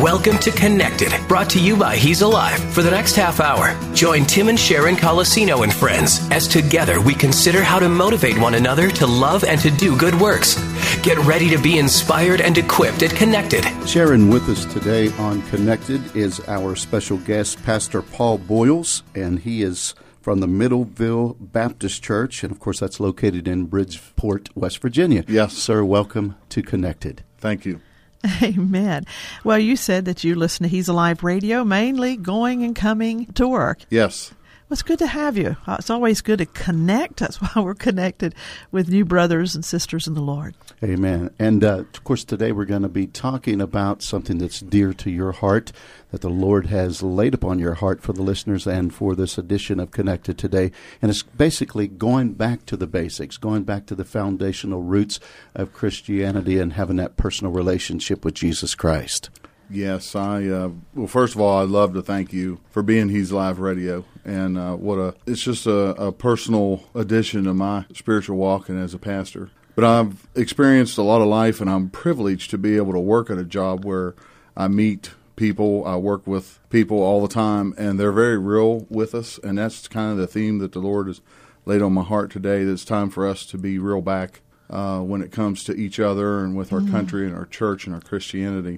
Welcome to Connected, brought to you by He's Alive. For the next half hour, join Tim and Sharon Colosino and friends as together we consider how to motivate one another to love and to do good works. Get ready to be inspired and equipped at Connected. Sharon with us today on Connected is our special guest, Pastor Paul Boyles, and he is from the Middleville Baptist Church, and of course that's located in Bridgeport, West Virginia. Yes. Sir, welcome to Connected. Thank you. Amen. Well, you said that you listen to He's Alive Radio, mainly going and coming to work. Yes. Well, it's good to have you. It's always good to connect. That's why we're connected with new brothers and sisters in the Lord. Amen. And, of course, today we're going to be talking about something that's dear to your heart, that the Lord has laid upon your heart for the listeners and for this edition of Connected today. And it's basically going back to the basics, going back to the foundational roots of Christianity and having that personal relationship with Jesus Christ. Yes, well, first of all, I'd love to thank you for being He's Alive Radio. And it's just a personal addition to my spiritual walking as a pastor. But I've experienced a lot of life, and I'm privileged to be able to work at a job where I meet people, I work with people all the time, and they're very real with us. And that's kind of the theme that the Lord has laid on my heart today, that it's time for us to be real back when it comes to each other and with our country and our church and our Christianity.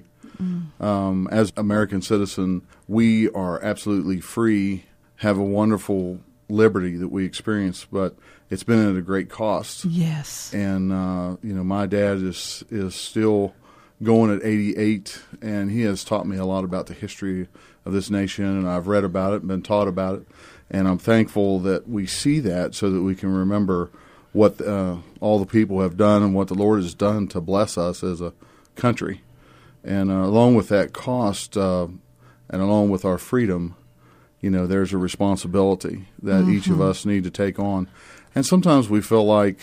As American citizen, we are absolutely free, have a wonderful liberty that we experience, but it's been at a great cost. Yes. And, my dad is still going at 88, and he has taught me a lot about the history of this nation, and I've read about it and been taught about it, and I'm thankful that we see that so that we can remember what all the people have done and what the Lord has done to bless us as a country. And along with that cost and along with our freedom, there's a responsibility that each of us need to take on. And sometimes we feel like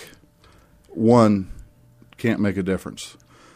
one can't make a difference.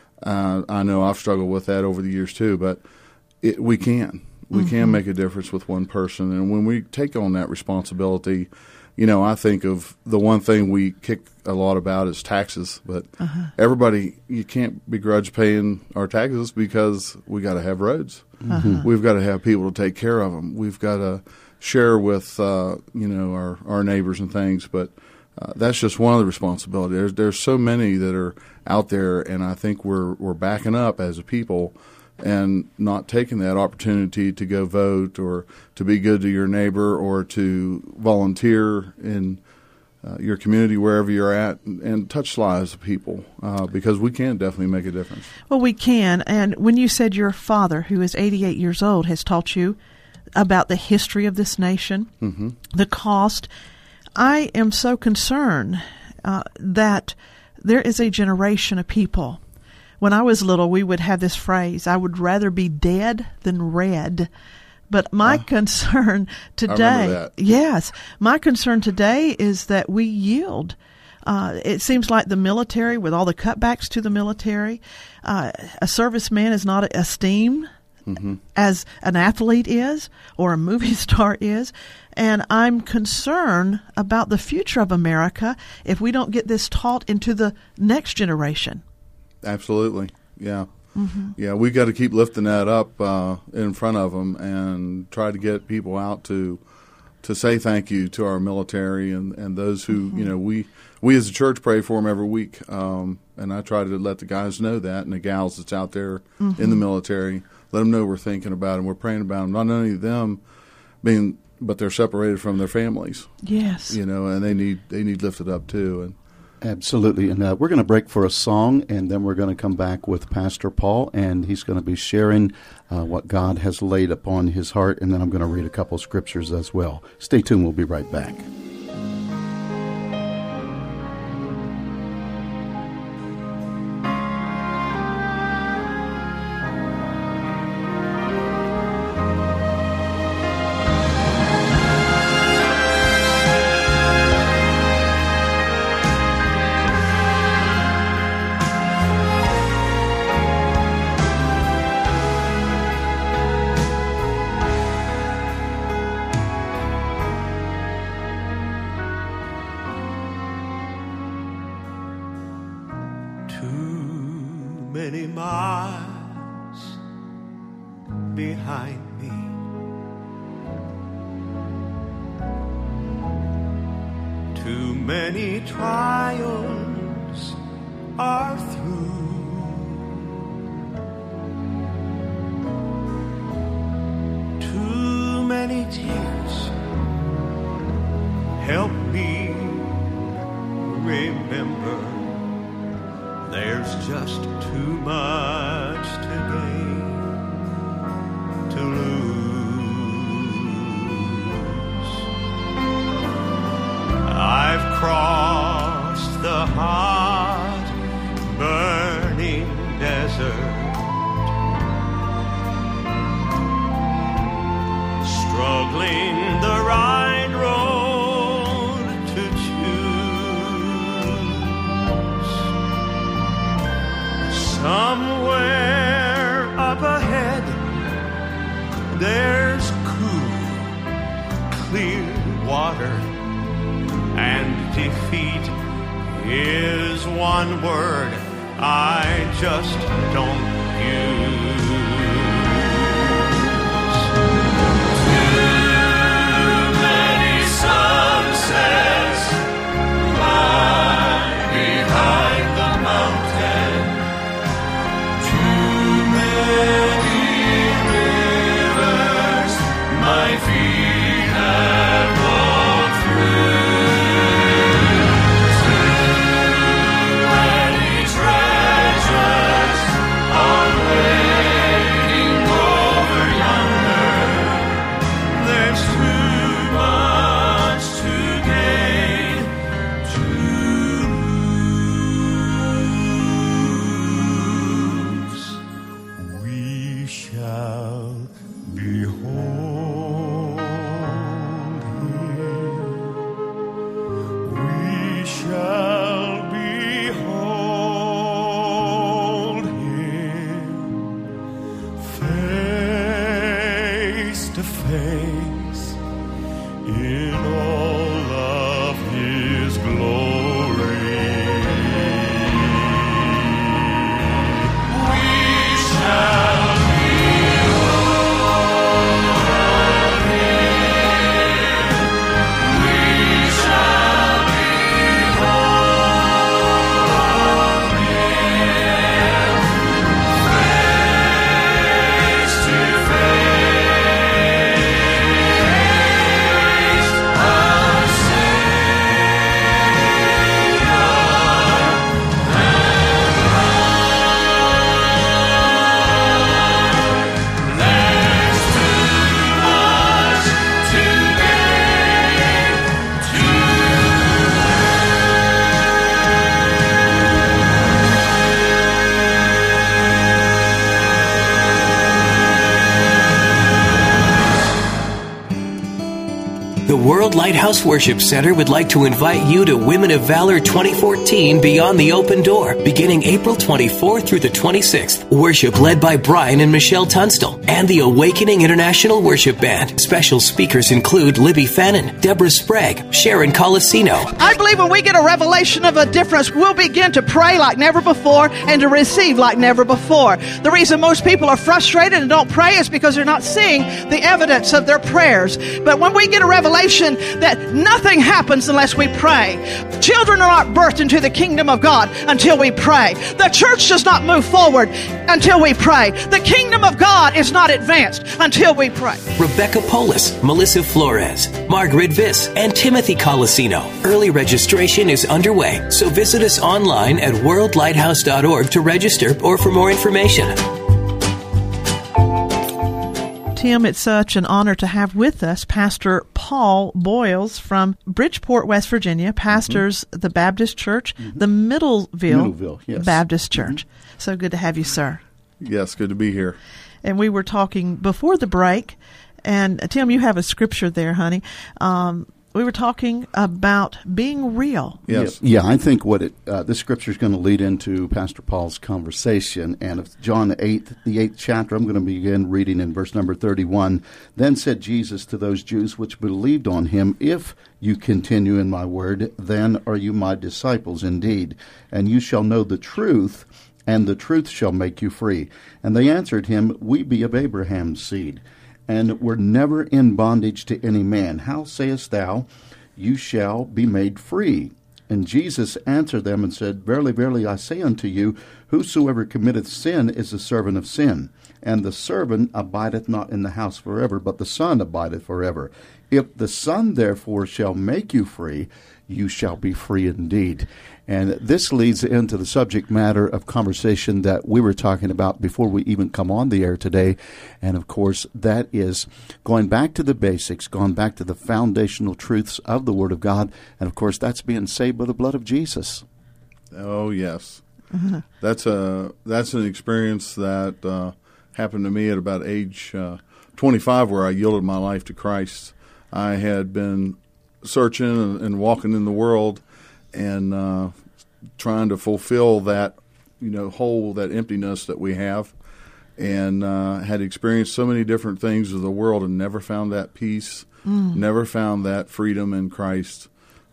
I know I've struggled with that over the years too, but we can. We can make a difference with one person. And when we take on that responsibility, I think of the one thing we kick a lot about is taxes. But everybody, you can't begrudge paying our taxes because we got to have roads. We've got to have people to take care of them. We've got to share with our neighbors and things. But that's just one of the responsibilities. There's so many that are out there, and I think we're backing up as a people and not taking that opportunity to go vote or to be good to your neighbor or to volunteer in your community wherever you're at and touch lives of people because we can definitely make a difference. Well, we can. And when you said your father, who is 88 years old, has taught you about the history of this nation, the cost, I am so concerned that there is a generation of people. When I was little, we would have this phrase, I would rather be dead than red. But my concern today, my concern today is that we yield. It seems like the military, with all the cutbacks to the military, a serviceman is not esteemed as an athlete is or a movie star is. And I'm concerned about the future of America if we don't get this taught into the next generation. Absolutely, yeah. Yeah, we got to keep lifting that up in front of them and try to get people out to say thank you to our military and those who, we as a church pray for them every week. And I try to let the guys know that and the gals that's out there in the military, let them know we're thinking about them, we're praying about them, not only them but they're separated from their families. Yes. And they need lifted up too. And absolutely. And we're going to break for a song, and then we're going to come back with Pastor Paul, and he's going to be sharing what God has laid upon his heart, and then I'm going to read a couple scriptures as well. Stay tuned. We'll be right back. behind me. Too many trials are through. Too many tears. Help me remember there's just too much to gain, to lose. I've crossed the hot, burning desert, struggling the right road to choose. Somewhere up ahead, there's cool, clear water, and defeat is one word I just don't use. Too many sunsets lie behind the mountain. Too many rivers my feet have walked through. The World Lighthouse Worship Center would like to invite you to Women of Valor 2014 Beyond the Open Door, beginning April 24th through the 26th. Worship led by Brian and Michelle Tunstall and the Awakening International Worship Band. Special speakers include Libby Fannin, Deborah Sprague, Sharon Colosino. I believe when we get a revelation of a difference, we'll begin to pray like never before and to receive like never before. The reason most people are frustrated and don't pray is because they're not seeing the evidence of their prayers. But when we get a revelation that nothing happens unless we pray. Children are not birthed into the kingdom of God until we pray. The church does not move forward until we pray. The kingdom of God is not advanced until we pray. Rebecca Polis, Melissa Flores, Margaret Viss, and Timothy Colosino. Early registration is underway, so visit us online at worldlighthouse.org to register or for more information. Tim, it's such an honor to have with us Pastor Paul Boyles from Bridgeport, West Virginia, pastors the Baptist Church, the Middleville yes. Baptist Church. So good to have you, sir. Yes, good to be here. And we were talking before the break, and Tim, you have a scripture there, honey. We were talking about being real. Yes. Yeah, I think what this scripture is going to lead into Pastor Paul's conversation. And of John the 8th chapter, I'm going to begin reading in verse number 31. Then said Jesus to those Jews which believed on him, if you continue in my word, then are you my disciples indeed. And you shall know the truth, and the truth shall make you free. And they answered him, We be of Abraham's seed, and were never in bondage to any man. How sayest thou, You shall be made free? And Jesus answered them and said, Verily, verily, I say unto you, whosoever committeth sin is the servant of sin. And the servant abideth not in the house forever, but the Son abideth forever. If the Son therefore shall make you free, you shall be free indeed. And this leads into the subject matter of conversation that we were talking about before we even come on the air today. And of course, that is going back to the basics, going back to the foundational truths of the Word of God. And of course, that's being saved by the blood of Jesus. Oh, yes. That's an experience that happened to me at about age 25, where I yielded my life to Christ. I had been searching and walking in the world and trying to fulfill that, hole, that emptiness that we have, and had experienced so many different things of the world and never found that peace, never found that freedom in Christ.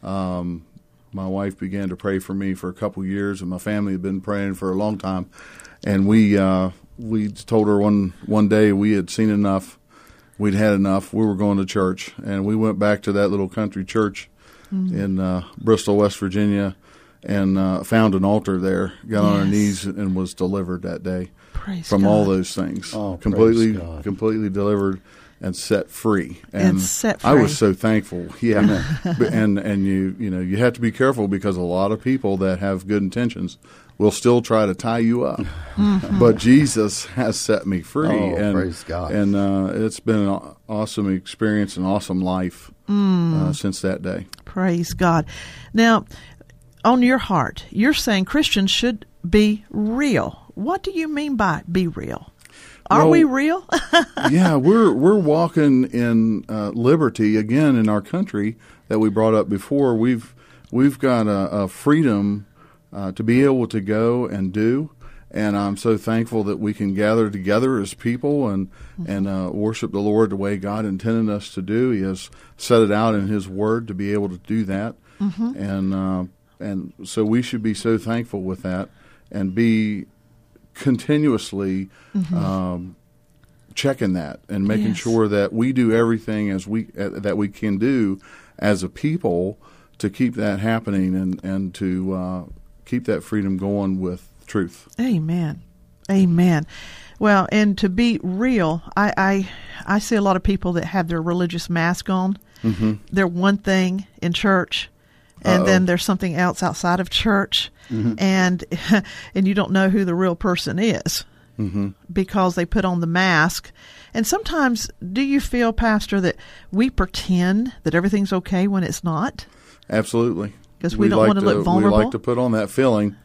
My wife began to pray for me for a couple years, and my family had been praying for a long time. And we told her one day we had seen enough. We'd had enough. We were going to church, and we went back to that little country church in Bristol, West Virginia, and found an altar there, got on our knees, and was delivered that day from all those things. Oh, completely delivered and set free. And set free. I was so thankful. Yeah. and you have to be careful, because a lot of people that have good intentions will still try to tie you up. But Jesus has set me free. Oh, and, praise God. And it's been an awesome experience, an awesome life since that day. Praise God. Now, on your heart, you're saying Christians should be real. What do you mean by be real? Are we real? Yeah, we're walking in liberty again in our country that we brought up before. We've got a freedom to be able to go and do, and I'm so thankful that we can gather together as people and worship the Lord the way God intended us to do. He has set it out in His Word to be able to do that, and so we should be so thankful with that and be continuously checking that and making sure that we do everything that we can do as a people to keep that happening and to keep that freedom going with truth. Amen. Amen. Well, and to be real, I see a lot of people that have their religious mask on. They're one thing in church, and then there's something else outside of church, and you don't know who the real person is because they put on the mask. And sometimes, do you feel, Pastor, that we pretend that everything's okay when it's not? Absolutely. Because we don't want to look vulnerable. We like to put on that feeling,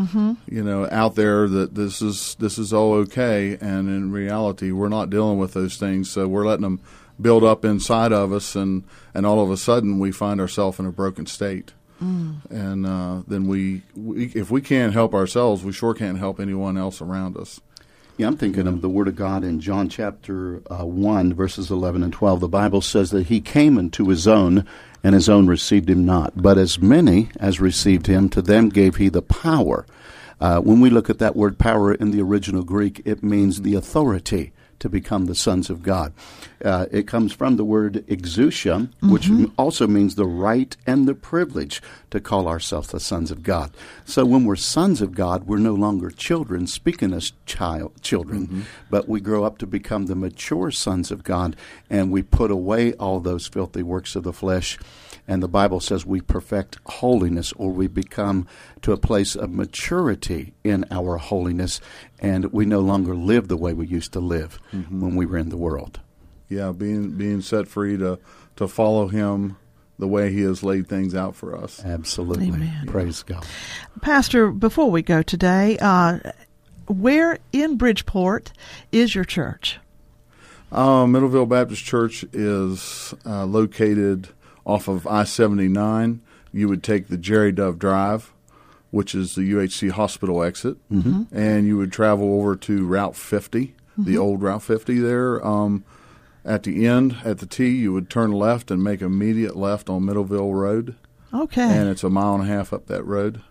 out there that this is all okay, and in reality, we're not dealing with those things. So we're letting them build up inside of us, and all of a sudden we find ourselves in a broken state. And then we if we can't help ourselves, we sure can't help anyone else around us. Yeah, I'm thinking of the Word of God in John chapter 1, verses 11 and 12. The Bible says that He came unto His own, and His own received Him not. But as many as received Him, to them gave He the power. When we look at that word power in the original Greek, it means the authority to become the sons of God. It comes from the word exousia, which also means the right and the privilege to call ourselves the sons of God. So when we're sons of God, we're no longer children, speaking as children, but we grow up to become the mature sons of God, and we put away all those filthy works of the flesh. And the Bible says we perfect holiness, or we become to a place of maturity in our holiness, and we no longer live the way we used to live when we were in the world. Yeah, being set free to follow Him the way He has laid things out for us. Absolutely. Amen. Praise God. Pastor, before we go today, where in Bridgeport is your church? Middleville Baptist Church is located off of I-79. You would take the Jerry Dove Drive, which is the UHC hospital exit, and you would travel over to Route 50, the old Route 50 there. At the end, at the T, you would turn left and make immediate left on Middleville Road. Okay. And it's 1.5 miles up that road.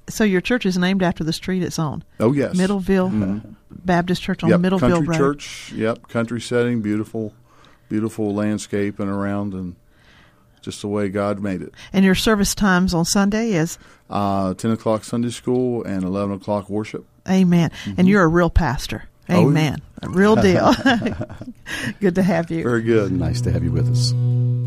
So your church is named after the street it's on. Oh, yes. Middleville Baptist Church on Yep, Middleville country Road. church. Yep, country setting, beautiful landscape and around, and just the way God made it. And your service times on Sunday is? 10 o'clock Sunday school and 11 o'clock worship. Amen. And you're a real pastor. Amen. A real deal. Good to have you. Very good. Nice to have you with us.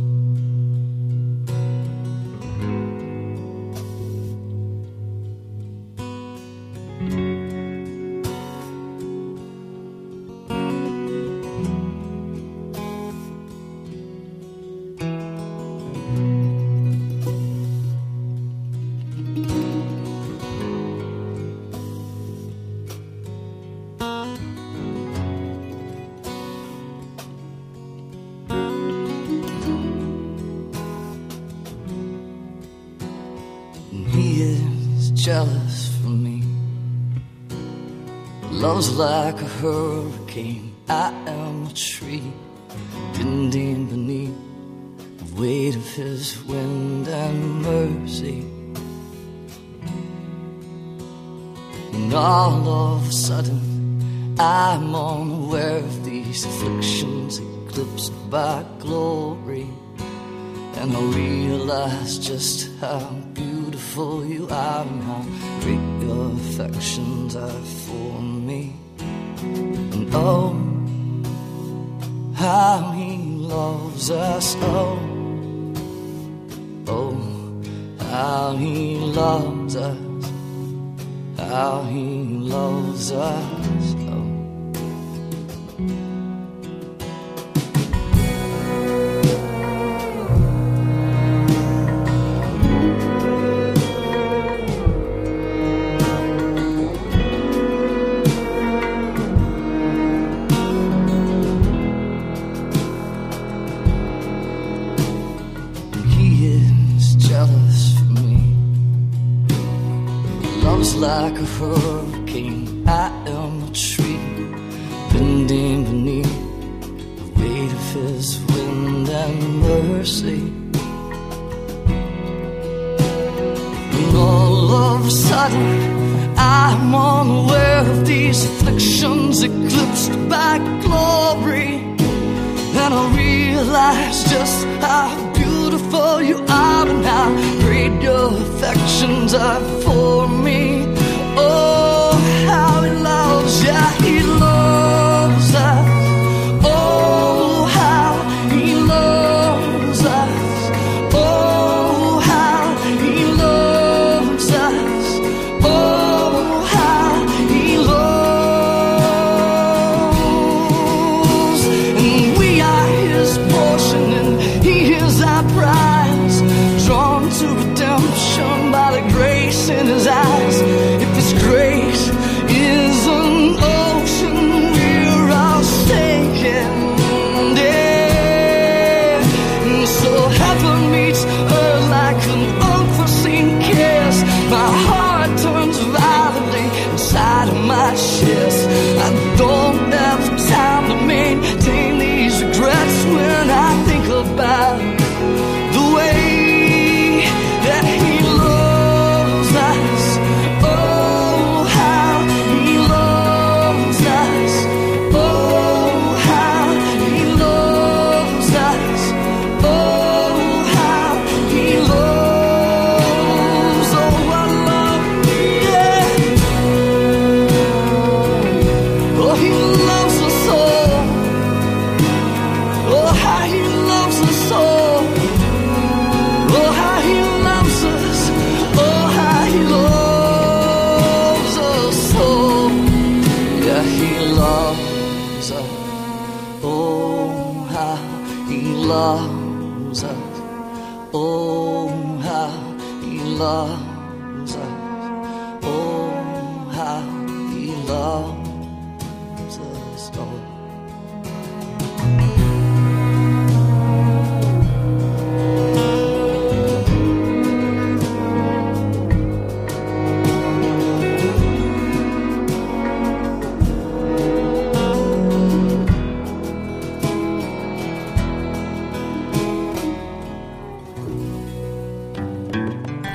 He is jealous for me. Love's like a hurricane. I am a tree bending beneath the weight of his wind and mercy. And all of a sudden I'm unaware of these afflictions eclipsed by glory. And I realize just how beautiful you are and how great your affections are for me. And oh, how he loves us, oh, oh, how he loves us, how he loves us, oh. Like a hurricane, I am a tree bending beneath the weight of his wind and mercy. And all of a sudden I'm unaware of these afflictions eclipsed by glory. And I realize just how beautiful you are and how great your affections are for me. Oh, how he loves, yeah, he loves us. Oh, how he loves us. Oh, how he loves us. Oh, how he loves. And we are his portion and he is our prize, drawn to redemption by the grace in his eyes. If his grace is an ocean, we're all sinking, yeah. And so heaven meets earth like an unforeseen kiss. My heart turns violently inside of my chest. I don't have time to maintain these regrets when I think about the way that he loves us. Oh, how he loves us. Oh, how he loves us. Oh, how he loves. Oh, I love, yeah. Oh, he loves us so. Oh, how he loves us so. Oh, how he loves us. Oh, how he loves us so. Yeah, he loves us. Oh, how he loves us. Oh, how he loves us. Oh, how he loves us. Oh.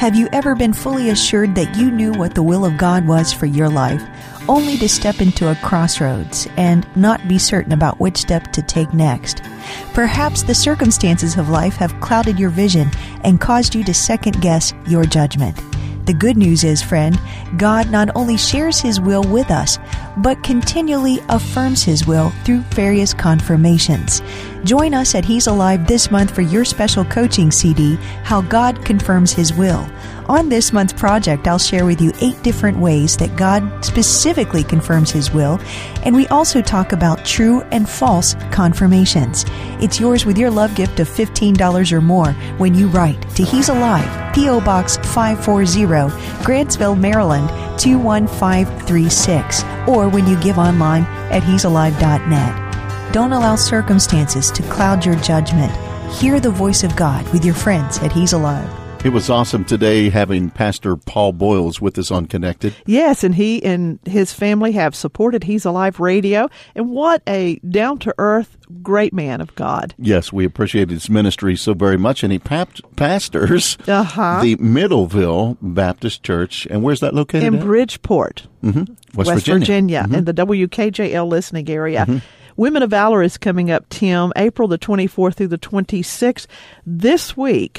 Have you ever been fully assured that you knew what the will of God was for your life, only to step into a crossroads and not be certain about which step to take next? Perhaps the circumstances of life have clouded your vision and caused you to second-guess your judgment. The good news is, friend, God not only shares His will with us, but continually affirms His will through various confirmations. Join us at He's Alive this month for your special coaching CD, How God Confirms His Will. On this month's project, I'll share with you 8 different ways that God specifically confirms His will, and we also talk about true and false confirmations. It's yours with your love gift of $15 or more when you write to He's Alive, P.O. Box 540, Grantsville, Maryland, 21536, or when you give online at he'salive.net. Don't allow circumstances to cloud your judgment. Hear the voice of God with your friends at He's Alive. It was awesome today having Pastor Paul Boyles with us on Connected. Yes, and he and his family have supported He's Alive Radio, and what a down-to-earth, great man of God. Yes, we appreciate his ministry so very much, and he pastors the Middleville Baptist Church. And where's that located in at? Bridgeport, West Virginia. In the WKJL listening area. Women of Valor is coming up, Tim, April the 24th through the 26th. This week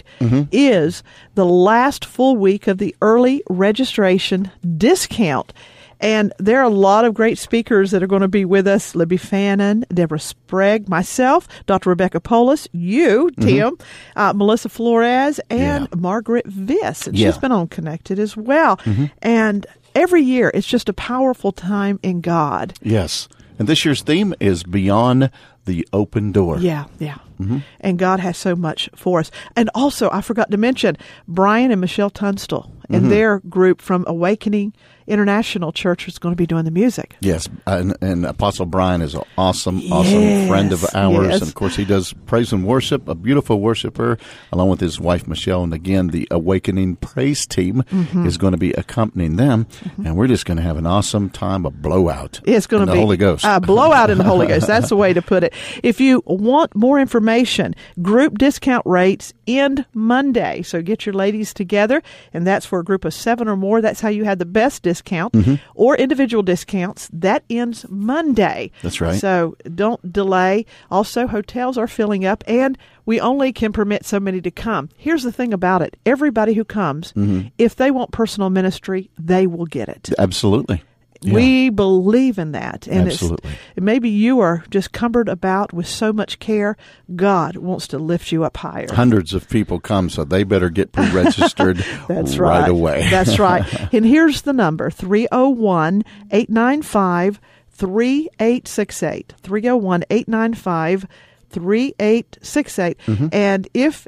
is the last full week of the early registration discount. And there are a lot of great speakers that are going to be with us. Libby Fannin, Deborah Sprague, myself, Dr. Rebecca Polis, you, Tim, Melissa Flores, and Margaret Viss. And she's been on Connected as well. And every year, it's just a powerful time in God. Yes. And this year's theme is Beyond the Open Door. Yeah. And God has so much for us. And also, I forgot to mention, Brian and Michelle Tunstall and their group from Awakening International Church is going to be doing the music. Yes, and Apostle Brian is an awesome friend of ours. Yes. And, of course, he does praise and worship, a beautiful worshiper, along with his wife, Michelle. And, again, the Awakening Praise Team is going to be accompanying them. And we're just going to have an awesome time, a blowout. It's going to be the Holy Ghost. Blowout in the Holy Ghost. That's the way to put it. If you want more information, group discount rates end Monday. So get your ladies together, and that's for a group of 7 or more. That's how you have the best discount, or individual discounts. That ends Monday. That's right. So don't delay. Also, hotels are filling up, and we only can permit so many to come. Here's the thing about it. Everybody who comes, if they want personal ministry, they will get it. Absolutely. Yeah. We believe in that. And Absolutely. Maybe you are just cumbered about with so much care. God wants to lift you up higher. Hundreds of people come, so they better get pre-registered That's right away. That's right. And here's the number, 301-895-3868. 301-895-3868. And if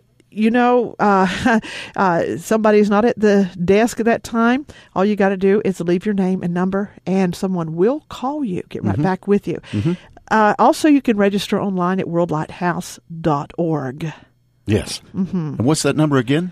somebody's not at the desk at that time, all you got to do is leave your name and number, and someone will call you, get right back with you. Also, you can register online at worldlighthouse.org. Yes. And what's that number again?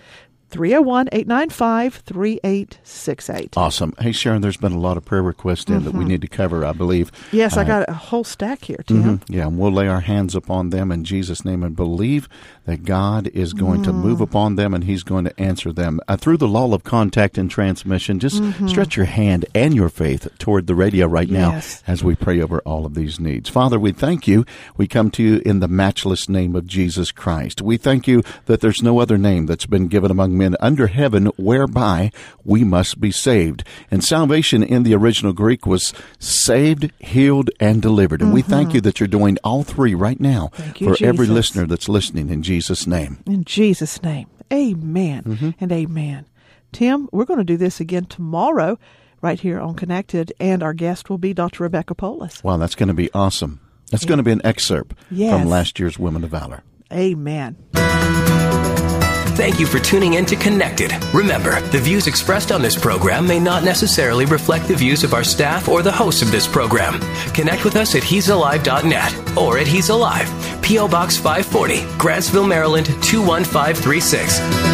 301-895-3868. Awesome. Hey, Sharon, there's been a lot of prayer requests in that we need to cover, I believe. Yes, I got a whole stack here, Tim. Yeah, and we'll lay our hands upon them in Jesus' name and believe that God is going to move upon them and He's going to answer them. Through the law of contact and transmission, just stretch your hand and your faith toward the radio right now as we pray over all of these needs. Father, we thank you. We come to you in the matchless name of Jesus Christ. We thank you that there's no other name that's been given among men under heaven whereby we must be saved. And salvation in the original Greek was saved, healed, and delivered. And we thank you that you're doing all three right now for every listener that's listening in Jesus' name. In Jesus' name. Amen and amen. Tim, we're going to do this again tomorrow right here on Connected, and our guest will be Dr. Rebecca Polis. Wow, that's going to be awesome. That's going to be an excerpt from last year's Women of Valor. Amen. Thank you for tuning in to Connected. Remember, the views expressed on this program may not necessarily reflect the views of our staff or the hosts of this program. Connect with us at he'salive.net or at He's Alive, P.O. Box 540, Grantsville, Maryland 21536.